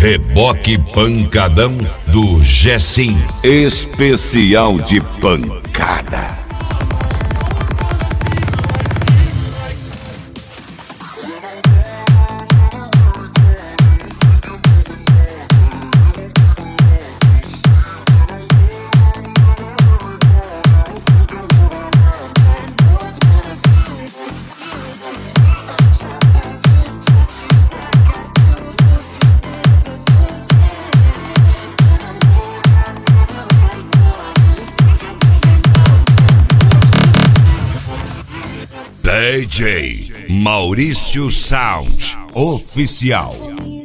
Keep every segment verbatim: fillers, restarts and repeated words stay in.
Reboque pancadão do Gessim. Especial de pancada. D J Maurício Sound Oficial.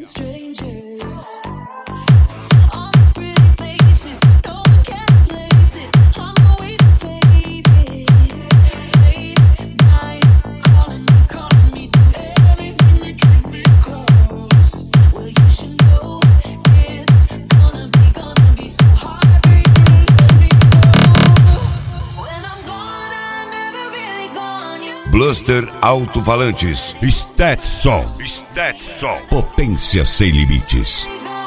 Bluster Alto-Falantes Stetson. Stetson. Potência sem limites.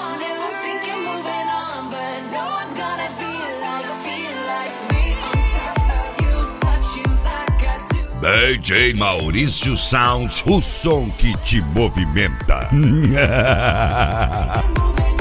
D J Maurício Sound, o som que te movimenta.